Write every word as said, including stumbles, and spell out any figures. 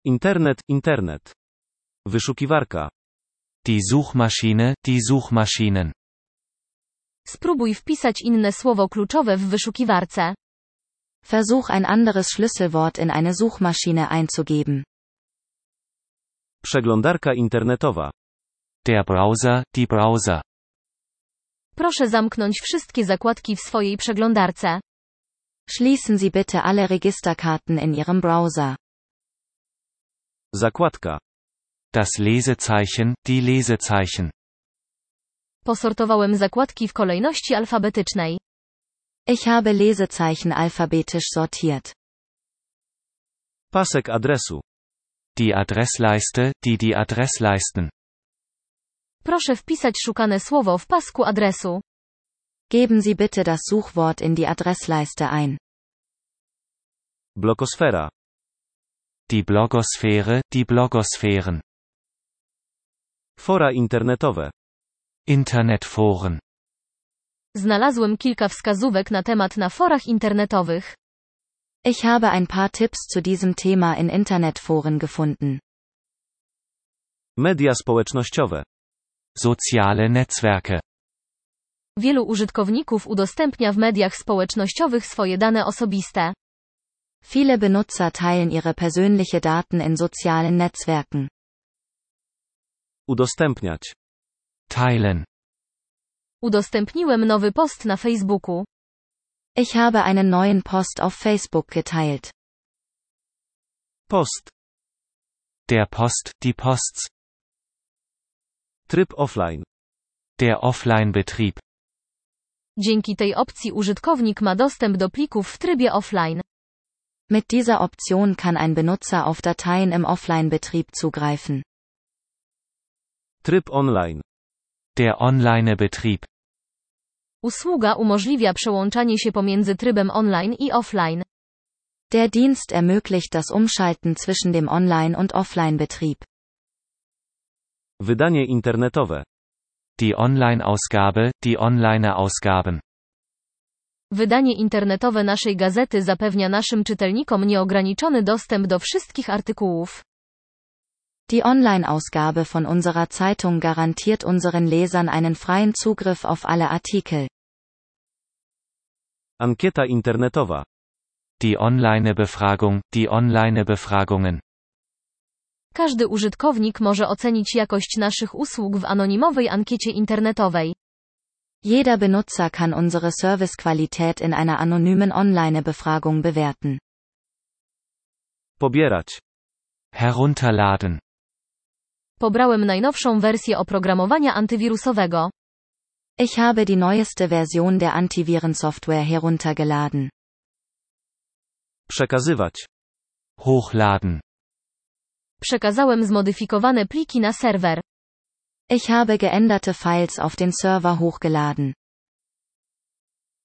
Internet, internet. Wyszukiwarka. Die Suchmaschine, die Suchmaschinen. Spróbuj wpisać inne słowo kluczowe w wyszukiwarce. Versuch ein anderes Schlüsselwort in eine Suchmaschine einzugeben. Przeglądarka internetowa. Der Browser, die Browser. Proszę zamknąć wszystkie zakładki w swojej przeglądarce. Schließen Sie bitte alle Registerkarten in Ihrem Browser. Zakładka. Das Lesezeichen, die Lesezeichen. Posortowałem zakładki w kolejności alfabetycznej. Ich habe Lesezeichen alphabetisch sortiert. Pasek adresu. Die Adressleiste, die die Adressleisten. Proszę wpisać szukane słowo w pasku adresu. Geben Sie bitte das Suchwort in die Adressleiste ein. Blogosfera. Die Blogosphäre, die Blogosphären. Fora internetowe. Internetforen. Znalazłem kilka wskazówek na temat na forach internetowych. Ich habe ein paar Tipps zu diesem Thema in Internetforen gefunden. Media społecznościowe. Soziale Netzwerke. Wielu użytkowników udostępnia w mediach społecznościowych swoje dane osobiste. Viele Benutzer teilen ihre persönliche Daten in sozialen Netzwerken. Udostępniać. Teilen. Udostępniłem nowy post na Facebooku. Ich habe einen neuen Post auf Facebook geteilt. Post. Der Post, die Posts. Tryb offline. Der Offline-Betrieb. Dzięki tej opcji użytkownik ma dostęp do plików w trybie offline. Mit dieser Option kann ein Benutzer auf Dateien im Offline-Betrieb zugreifen. Tryb online. Der Online-Betrieb. Usługa umożliwia przełączanie się pomiędzy trybem online i offline. Der Dienst ermöglicht das Umschalten zwischen dem Online- und Offline-Betrieb. Wydanie internetowe. Die Online-Ausgabe, die Online-Ausgaben. Wydanie internetowe naszej gazety zapewnia naszym czytelnikom nieograniczony dostęp do wszystkich artykułów. Die Online-Ausgabe von unserer Zeitung garantiert unseren Lesern einen freien Zugriff auf alle Artikel. Ankieta internetowa. Die Online-Befragung, die Online-Befragungen. Każdy użytkownik może ocenić jakość naszych usług w anonimowej ankiecie internetowej. Jeder Benutzer kann unsere Servicequalität in einer anonymen Online-Befragung bewerten. Pobierać. Herunterladen. Pobrałem najnowszą wersję oprogramowania antywirusowego. Ich habe die neueste Version der Antivirensoftware heruntergeladen. Przekazywać. Hochladen. Przekazałem zmodyfikowane pliki na serwer. Ich habe geänderte Files auf den Server hochgeladen.